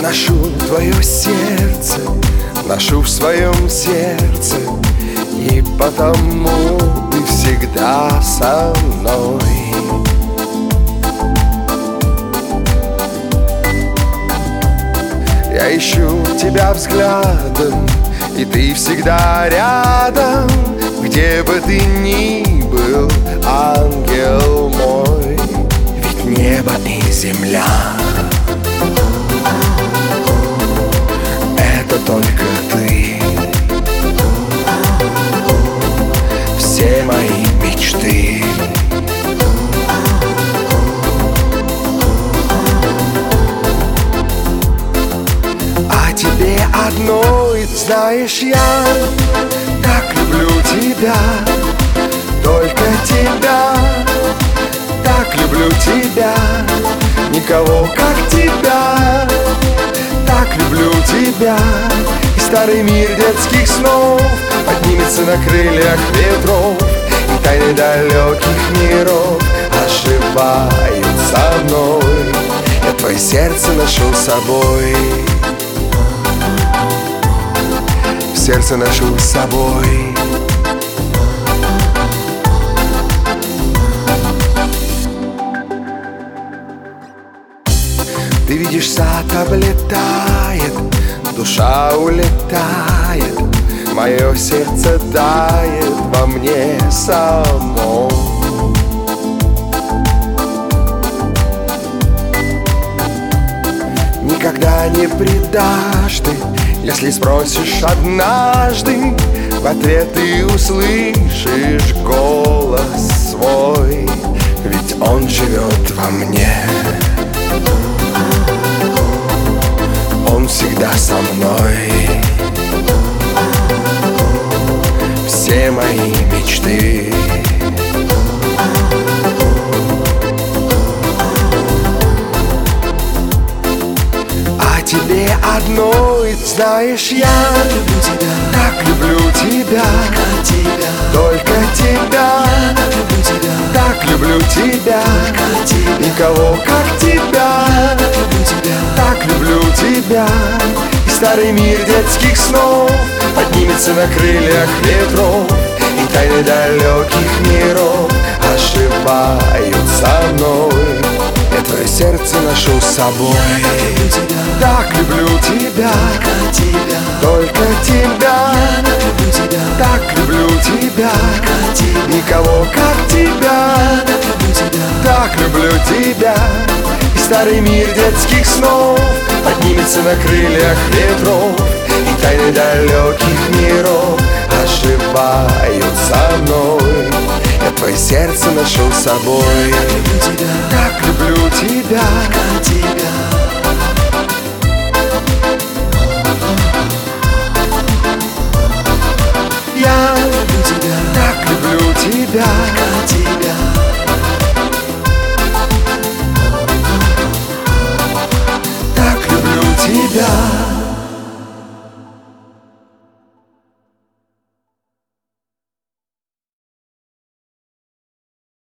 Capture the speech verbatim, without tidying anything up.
ношу твое сердце, ношу в своем сердце, и потому ты всегда со мной. Я ищу тебя взглядом, и ты всегда рядом, где бы ты ни был, ангел мой. Ведь небо и земля — это только ты. Все мои мечты о тебе одной. Знаешь, я так люблю тебя, только тебя. Так люблю тебя, никого как тебя. Так люблю тебя. И старый мир детских снов поднимется на крыльях ветров, и тайны далеких миров оживают со мной. Я твое сердце ношу с собой, сердце ношу с собой. Ты видишь, сад облетает, душа улетает, мое сердце тает во мне самом. Никогда не предашь ты, если спросишь однажды, в ответ ты услышишь голос свой, ведь он живет во мне. Он всегда со мной. Все мои мечты о тебе одной. Знаешь, я люблю тебя, так люблю тебя, только тебя. Так люблю тебя, так люблю тебя, никого как тебя. Так люблю тебя. И старый мир детских снов поднимется на крыльях ветров, и тайны далеких миров оживают со мной. Я твое сердце ношу с собой. Так люблю тебя, только тебя. Так люблю тебя, никого как тебя. Так люблю тебя. И старый мир детских снов поднимется на крыльях ветров, и тайны далеких миров оживают со мной. Я твое сердце ношу с собой. Так люблю тебя,